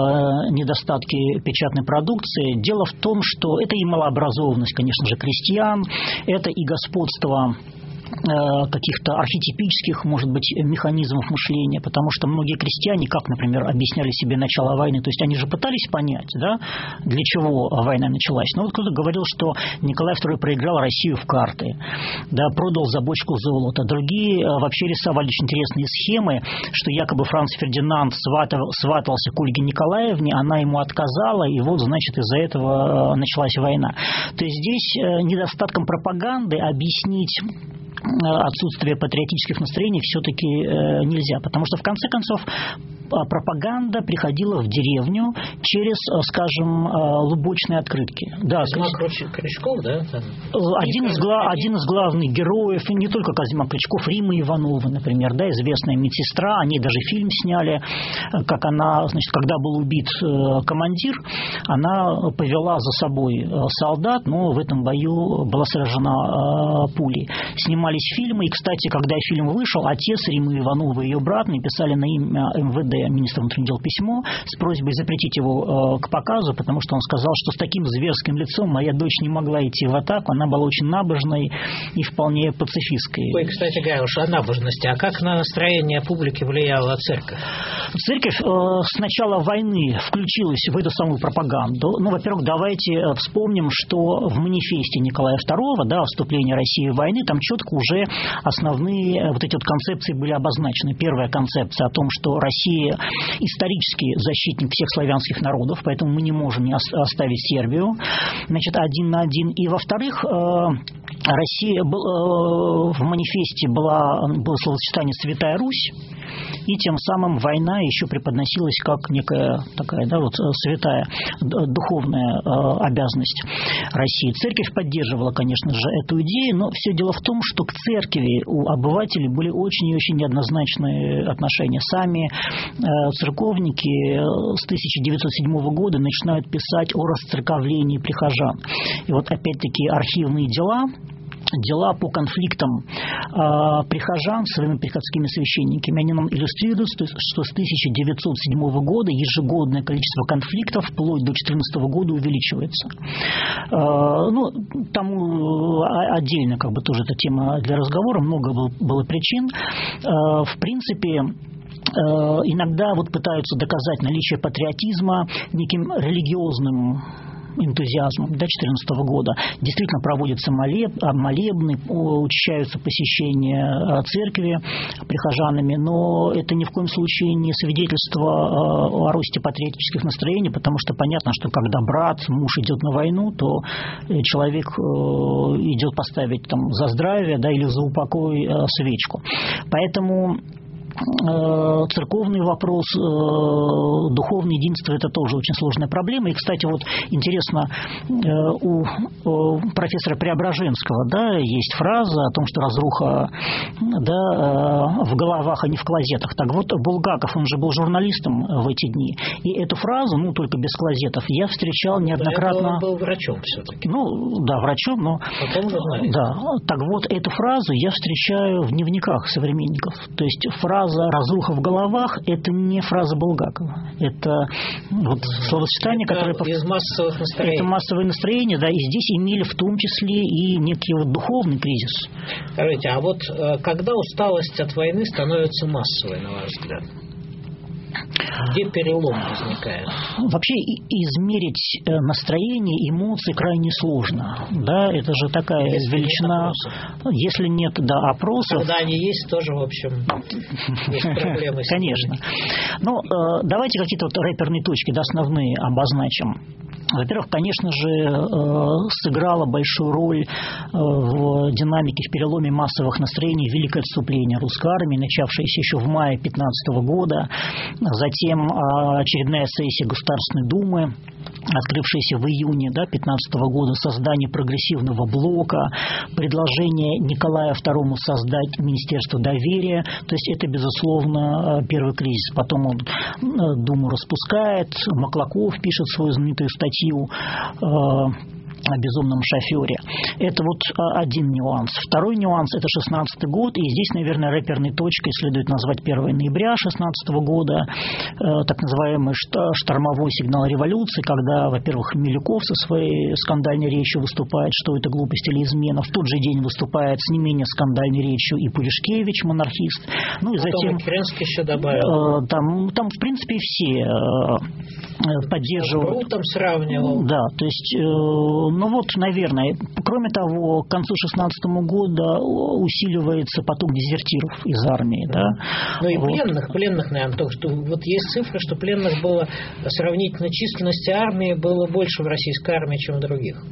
S3: в недостатке печатной продукции. Дело в том, что это и малообразованность, конечно же, крестьян, это и господство каких-то архетипических, может быть, механизмов мышления, потому что многие крестьяне, как, например, объясняли себе начало войны, то есть они же пытались понять, да, для чего война началась. Но вот кто-то говорил, что Николай второй проиграл Россию в карты, да, продал за бочку золота. Другие вообще рисовали очень интересные схемы, что якобы Франц Фердинанд сватал, сватался к Ольге Николаевне, она ему отказала, и вот, значит, из-за этого началась война. То есть здесь недостатком пропаганды объяснить отсутствие патриотических настроений все-таки э, нельзя, потому что в конце концов пропаганда приходила в деревню через, скажем, лубочные открытки. Да,
S2: Козьма Крючков, да?
S3: Один из, гла- один из главных героев, и не только Козьма Крючков, Рима Иванова, например, да, известная медсестра, они даже фильм сняли, как она, значит, когда был убит командир, она повела за собой солдат, но в этом бою была сражена пулей. Снимали снимались фильмы. И, кстати, когда фильм вышел, отец Римы Ивановой и ее брат написали на имя эм вэ дэ, министра внутренних дел, письмо с просьбой запретить его к показу, потому что он сказал, что с таким зверским лицом моя дочь не могла идти в атаку. Она была очень набожной и вполне пацифистской.
S2: Ой, кстати говоря, уж о набожности. А как на настроение публики влияла церковь?
S3: Церковь э, с начала войны включилась в эту самую пропаганду. Ну, во-первых, давайте вспомним, что в манифесте Николая второго, да, о вступлении России в войну, там четко уже основные вот эти вот концепции были обозначены. Первая концепция о том, что Россия исторически защитник всех славянских народов, поэтому мы не можем не оставить Сербию, значит, один на один. И, во-вторых, Россия в манифесте была, было словосочетание «Святая Русь», и тем самым война еще преподносилась как некая такая, да, вот святая духовная обязанность России. Церковь поддерживала, конечно же, эту идею, но все дело в том, что к церкви у обывателей были очень и очень неоднозначные отношения. Сами церковники с тысяча девятьсот седьмого года начинают писать о расцерковлении прихожан. И вот опять-таки архивные дела, дела по конфликтам э, прихожан с своими приходскими священниками, они нам иллюстрируют, что с тысяча девятьсот седьмого года ежегодное количество конфликтов вплоть до две тысячи четырнадцатого года увеличивается. Э, ну, тому отдельно как бы тоже эта тема для разговора, много было, было причин. Э, в принципе, иногда вот пытаются доказать наличие патриотизма неким религиозным энтузиазмом до две тысячи четырнадцатого года. Действительно проводятся молеб, молебны, учащаются посещения церкви прихожанами, но это ни в коем случае не свидетельство о росте патриотических настроений, потому что понятно, что когда брат, муж идет на войну, то человек идет поставить там за здравие, да, или за упокой свечку. Поэтому церковный вопрос, духовное единство – это тоже очень сложная проблема. И, кстати, вот интересно, у профессора Преображенского, да, есть фраза о том, что разруха, да, в головах, а не в клозетах. Так вот, Булгаков, он же был журналистом в эти дни, и эту фразу, ну, только без клозетов, я встречал неоднократно.
S2: Он был врачом все-таки.
S3: Ну, да, врачом, но…
S2: Потом журналистом.
S3: Да, так вот, эту фразу я встречаю в дневниках современников. То есть фраза «разруха в головах» – это не фраза Булгакова. Это вот словосочетание,
S2: это
S3: которое…
S2: из массовых настроений.
S3: Это массовое настроение, да, и здесь имели в том числе и некий вот духовный кризис.
S2: Скажите, а вот когда усталость от войны становится массовой, на ваш взгляд? Где перелом возникает?
S3: Вообще измерить настроение, эмоции крайне сложно. Да, это же такая если величина. Нет если нет, да, опросов.
S2: Когда они есть, тоже, в общем, есть проблемы.
S3: Конечно. Ну, давайте какие-то вот рэперные точки, да, основные обозначим. Во-первых, конечно же, сыграла большую роль в динамике, в переломе массовых настроений великое отступление русской армии, начавшееся еще в мае две тысячи пятнадцатого года, затем очередная сессия Государственной Думы, открывшаяся в июне две тысячи пятнадцатого года, создание прогрессивного блока, предложение Николая второму создать Министерство доверия. То есть это, безусловно, первый кризис. Потом он Думу распускает, Маклаков пишет свою знаменитую статью о безумном шофере. Это вот один нюанс. Второй нюанс – это шестнадцатый год, и здесь, наверное, рэперной точкой следует назвать первое ноября шестнадцатого года, так называемый штормовой сигнал революции, когда, во-первых, Милюков со своей скандальной речью выступает, что это глупость или измена. В тот же день выступает с не менее скандальной речью и Пуришкевич, монархист. Ну и затем…
S2: Керенский еще добавил.
S3: Там, там, в принципе, все поддерживают.
S2: С Брутом сравнивал.
S3: Да, то есть… Ну вот, наверное, кроме того, к концу шестнадцатого года усиливается поток дезертиров из армии. Да.
S2: Ну и
S3: вот.
S2: пленных, пленных, наверное, только что вот есть цифры, что пленных было сравнительно численности армии было больше в российской армии, чем в других.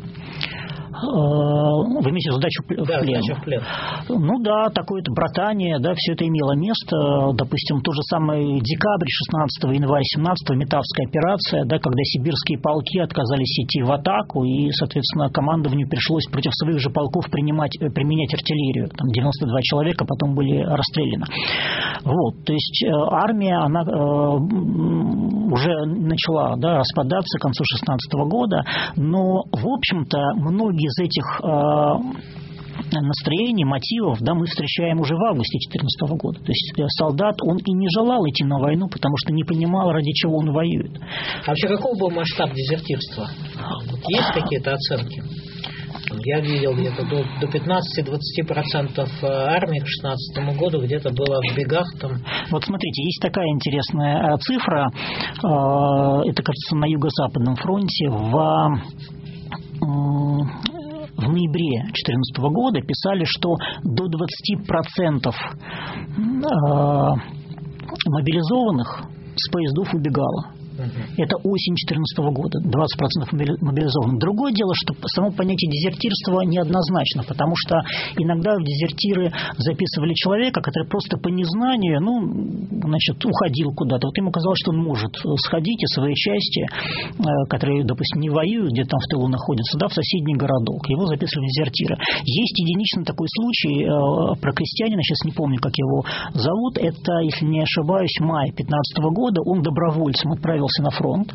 S3: Вы имеете сдачу в
S2: да,
S3: плен?
S2: Сдача в плен.
S3: Ну да, такое-то братание, да, все это имело место. Допустим, тот же самый декабрь шестнадцатого, январь семнадцатого, Метавская операция, да, когда сибирские полки отказались идти в атаку, и, соответственно, командованию пришлось против своих же полков принимать, применять артиллерию. Там девяносто два человека потом были расстреляны. Вот, то есть армия, она э, уже начала, да, распадаться к концу шестнадцатого года, но, в общем-то, многие из этих настроений, мотивов, да, мы встречаем уже в августе две тысячи четырнадцатого года. То есть солдат, он и не желал идти на войну, потому что не понимал, ради чего он воюет.
S2: А вообще каков был масштаб дезертирства? Есть какие-то оценки? Я видел где-то до, до пятнадцати-двадцати процентов армии к шестнадцатому году где-то было в бегах. Там.
S3: Вот смотрите, есть такая интересная цифра. Это, кажется, на Юго-Западном фронте в... в ноябре две тысячи четырнадцатого года писали, что до двадцати процентов мобилизованных с поездов убегало. Это осень две тысячи четырнадцатого года, двадцать процентов мобилизованных. Другое дело, что само понятие дезертирства неоднозначно, потому что иногда в дезертиры записывали человека, который просто по незнанию, ну, значит, уходил куда-то. Вот ему казалось, что он может сходить из своей части, которые, допустим, не воюют, где там в тылу находятся, да, в соседний городок. Его записывали в дезертиры. Есть единичный такой случай про крестьянина, сейчас не помню, как его зовут, это, если не ошибаюсь, май две тысячи пятнадцатого года, он добровольцем отправился на фронт.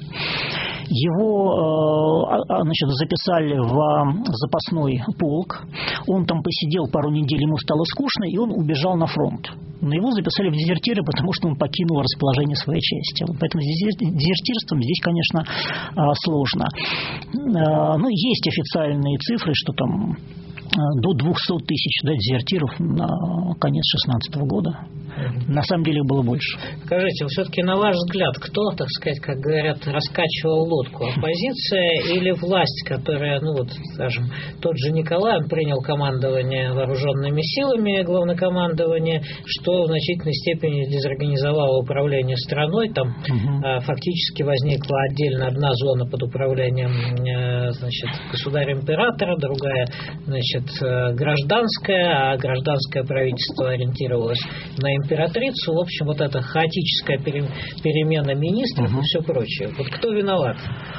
S3: Его, значит, записали в запасной полк. Он там посидел пару недель, ему стало скучно, и он убежал на фронт. Но его записали в дезертиры, потому что он покинул расположение своей части. Поэтому с дезертирством здесь, конечно, сложно. Ну, есть официальные цифры, что там до двухсот тысяч, да, дезертиров на конец шестнадцатого года. На самом деле было больше.
S2: Скажите, все-таки на ваш взгляд, кто, так сказать, как говорят, раскачивал лодку? Оппозиция или власть, которая, ну вот, скажем, тот же Николай, он принял командование вооруженными силами, главнокомандование, что в значительной степени дезорганизовало управление страной. Там угу. а, фактически возникла отдельно одна зона под управлением а, значит, государя-императора, другая, значит, гражданская, а гражданское правительство ориентировалось на императрицу. В общем, вот эта хаотическая перемена министров угу. и все прочее. Вот кто виноват?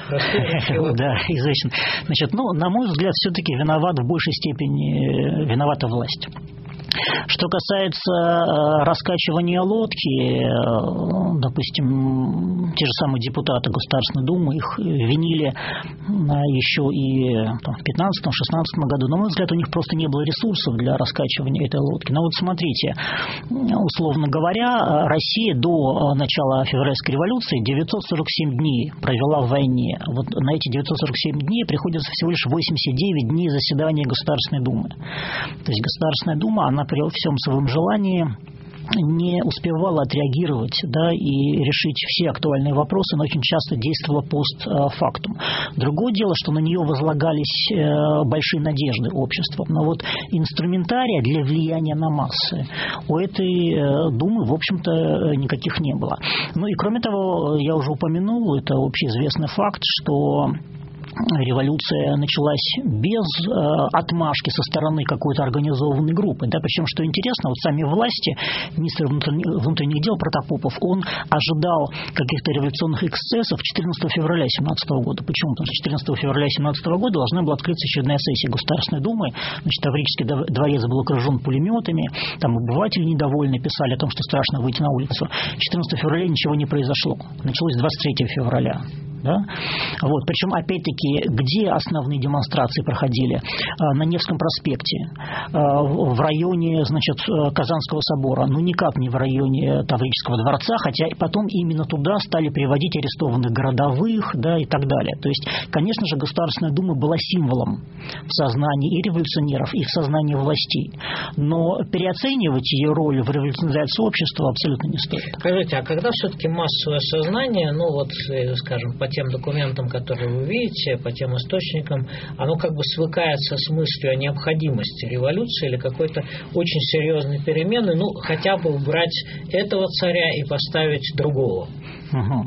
S3: Да, изящно. Значит, ну, на мой взгляд, все-таки виноват в большей степени виновата власть. Что касается раскачивания лодки, допустим, те же самые депутаты Государственной Думы, их винили еще и там, в пятнадцатом-шестнадцатом году. На мой взгляд, у них просто не было ресурсов для раскачивания этой лодки. Но вот смотрите, условно говоря, Россия до начала февральской революции девятьсот сорок семь дней провела в войне. Вот на эти девятьсот сорок семь дней приходится всего лишь восемьдесят девять дней заседания Государственной Думы. То есть Государственная Дума, она при всем своем желании не успевала отреагировать, да, и решить все актуальные вопросы, но очень часто действовала постфактум. Другое дело, что на нее возлагались большие надежды общества. Но вот инструментария для влияния на массы у этой Думы, в общем-то, никаких не было. Ну и кроме того, я уже упомянул, это общеизвестный факт, что революция началась без э, отмашки со стороны какой-то организованной группы. Да? Причем, что интересно, вот сами власти, министр внутренних, внутренних дел Протопопов, он ожидал каких-то революционных эксцессов четырнадцатого февраля две тысячи семнадцатого года. Почему? Потому что четырнадцатого февраля две тысячи семнадцатого года должна была открыться очередная сессия Государственной Думы. Значит, Таврический дворец был окружен пулеметами, там обыватели недовольны, писали о том, что страшно выйти на улицу. четырнадцатого февраля ничего не произошло. Началось двадцать третьего февраля. Да? Вот. Причем, опять-таки, где основные демонстрации проходили? На Невском проспекте, в районе, значит, Казанского собора, ну никак не в районе Таврического дворца, хотя потом именно туда стали приводить арестованных городовых, да, и так далее. То есть, конечно же, Государственная Дума была символом в сознании и революционеров, и в сознании властей. Но переоценивать ее роль в революционизации общества абсолютно не стоит.
S2: Скажите, а когда все-таки массовое сознание, ну вот, скажем, по тем документам, которые вы видите, по тем источникам, оно как бы свыкается с мыслью о необходимости революции или какой-то очень серьезной перемены, ну, хотя бы убрать этого царя и поставить другого?
S3: Угу.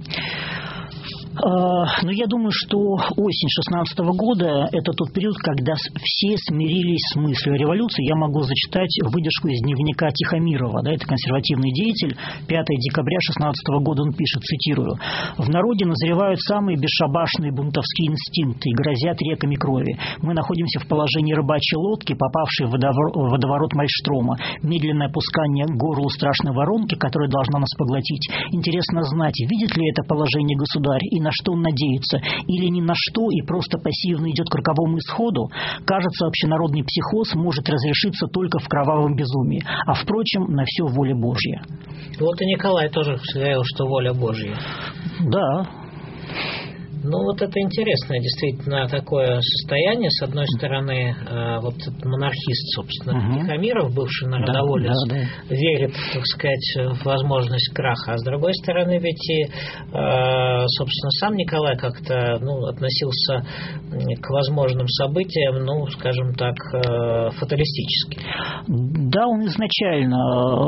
S3: Но я думаю, что осень шестнадцатого года – это тот период, когда все смирились с мыслью революции. Я могу зачитать выдержку из дневника Тихомирова, да, это консервативный деятель, пятого декабря шестнадцатого года он пишет, цитирую: «В народе назревают самые бесшабашные бунтовские инстинкты и грозят реками крови. Мы находимся в положении рыбачьей лодки, попавшей в водоворот Мальштрома. Медленное опускание к горлу страшной воронки, которая должна нас поглотить. Интересно знать, видит ли это положение государь и на что он надеется, или ни на что и просто пассивно идет к роковому исходу, кажется, общенародный психоз может разрешиться только в кровавом безумии, а, впрочем, на все воля Божья.
S2: Вот и Николай тоже говорил, что воля Божья.
S3: Да.
S2: Ну, вот это интересное действительно такое состояние. С одной стороны, вот монархист, собственно, угу. Тихомиров, бывший народоволец, да, да, да. верит, так сказать, в возможность краха. А с другой стороны, ведь и, собственно, сам Николай как-то ну, относился к возможным событиям, ну, скажем так, фаталистически.
S3: Да, он изначально...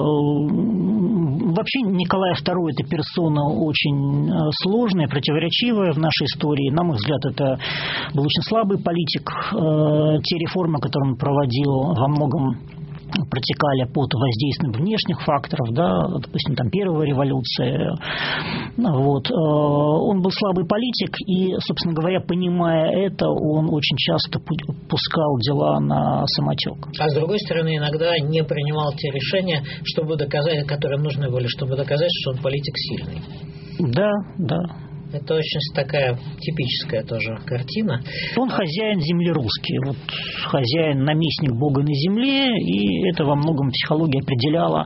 S3: Вообще Николай второй – это персона очень сложная, противоречивая в нашей истории. На мой взгляд, это был очень слабый политик. Те реформы, которые он проводил, во многом протекали под воздействием внешних факторов, да, допустим, там первая революция. Вот. Он был слабый политик, и, собственно говоря, понимая это, он очень часто пускал дела на самотек.
S2: А с другой стороны, иногда не принимал те решения, чтобы доказать, которые нужны были, чтобы доказать, что он политик сильный.
S3: Да, да.
S2: Это очень такая типическая тоже картина.
S3: Он хозяин земли русский, вот хозяин, наместник Бога на земле, и это во многом психология определяла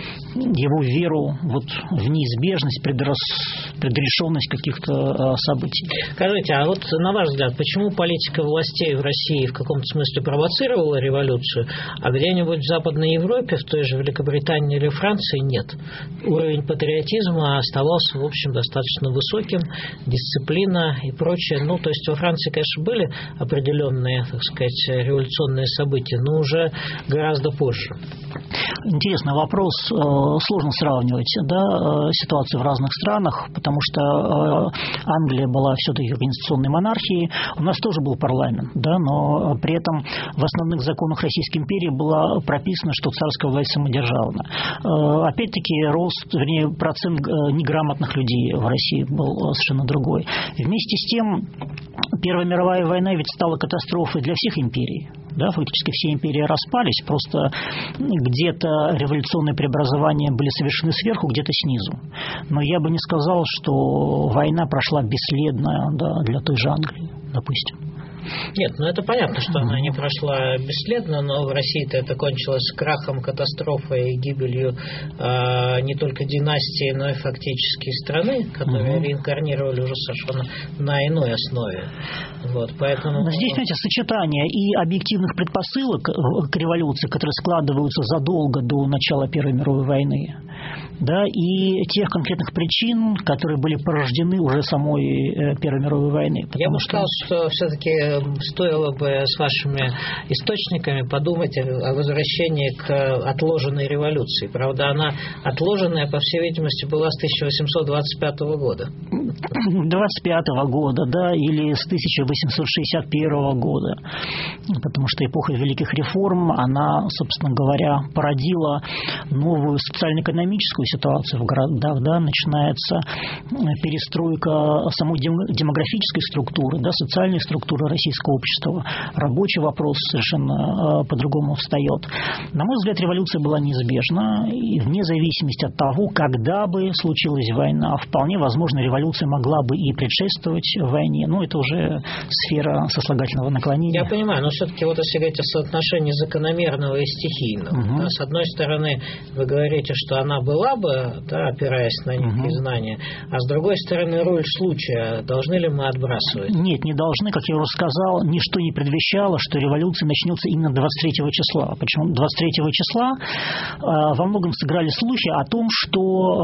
S3: его веру вот в неизбежность, предрас... предрешенность каких-то событий.
S2: Скажите, а вот на ваш взгляд, почему политика властей в России в каком-то смысле провоцировала революцию, а где-нибудь в Западной Европе, в той же Великобритании или Франции нет? Уровень патриотизма оставался, в общем, достаточно высоким, дисциплина и прочее. Ну, то есть во Франции, конечно, были определенные, так сказать, революционные события, но уже гораздо позже.
S3: Интересный вопрос. Сложно сравнивать, да, ситуацию в разных странах, потому что Англия была все-таки конституционной монархией. У нас тоже был парламент, да, но при этом в основных законах Российской империи было прописано, что царская власть самодержавна. Опять-таки рост, вернее, процент неграмотных людей в России был совершенно другой. Вместе с тем, Первая мировая война ведь стала катастрофой для всех империй. Да, фактически все империи распались, просто где-то революционные преобразования были совершены сверху, где-то снизу. Но я бы не сказал, что война прошла бесследно, да, для той же Англии, допустим.
S2: Нет, ну это понятно, что она не прошла бесследно, но в России-то это кончилось крахом, катастрофой и гибелью э, не только династии, но и фактически страны, которые uh-huh. реинкарнировали уже совершенно на иной основе. Вот, поэтому...
S3: Но здесь, знаете, сочетание и объективных предпосылок к революции, которые складываются задолго до начала Первой мировой войны, да, и тех конкретных причин, которые были порождены уже самой Первой мировой войны.
S2: Я бы сказал, что все-таки стоило бы с вашими источниками подумать о возвращении к отложенной революции. Правда, она отложенная, по всей видимости, была с тысяча восемьсот двадцать пятого года.
S3: двадцать пятого года, да, или с тысяча восемьсот шестьдесят первого года. Потому что эпоха великих реформ, она, собственно говоря, породила новую социально-экономическую ситуацию в городах, да, начинается перестройка самой демографической структуры, да, социальной структуры российского общества. Рабочий вопрос совершенно по-другому встает. На мой взгляд, революция была неизбежна, и вне зависимости от того, когда бы случилась война, вполне возможно, революция могла бы и предшествовать войне, но это уже сфера сослагательного наклонения.
S2: Я понимаю, но все-таки вот если говорить о соотношении закономерного и стихийного, угу. да, с одной стороны, вы говорите, что она была бы, да, опираясь на некие угу. знания, а с другой стороны, роль случая должны ли мы отбрасывать?
S3: Нет, не должны, как я уже сказал, ничто не предвещало, что революция начнется именно двадцать третьего числа. Почему двадцать третьего числа э, во многом сыграли слухи о том, что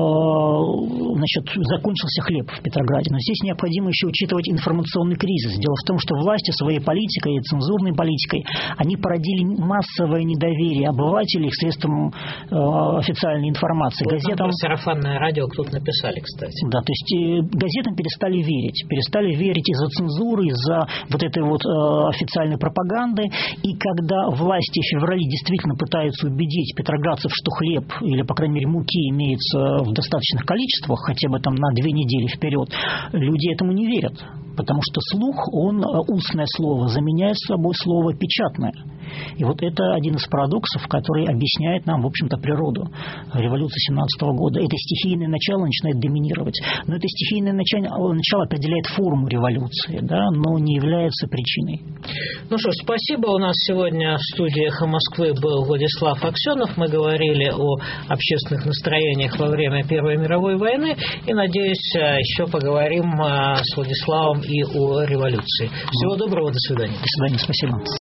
S3: э, значит, закончился хлеб в Петрограде. Но здесь необходимо еще учитывать информационный кризис. Дело в том, что власти своей политикой и цензурной политикой, они породили массовое недоверие обывателей к средствам э, официальной информации.
S2: Вот
S3: газетам...
S2: Сарафанное радио кто-то написали, кстати.
S3: Да, то есть э, газетам перестали верить. Перестали верить из-за цензуры, из-за вот этой вот э, официальной пропаганды. И когда власти в феврале действительно пытаются убедить петроградцев, что хлеб или, по крайней мере, муки имеется в достаточных количествах, хотя бы там на две недели вперед, люди этому не верят. Потому что слух, он, устное слово, заменяет собой слово печатное. И вот это один из парадоксов, который объясняет нам, в общем-то, природу революции семнадцатого года. Это стихийное начало начинает доминировать. Но это стихийное начало, начало определяет форму революции, да, но не является причиной.
S2: Ну что ж, спасибо. У нас сегодня в студии «Эхо Москвы» был Владислав Аксенов. Мы говорили о общественных настроениях во время Первой мировой войны. И, надеюсь, еще поговорим с Владиславом и о революции. Всего доброго, до свидания.
S3: До свидания, спасибо.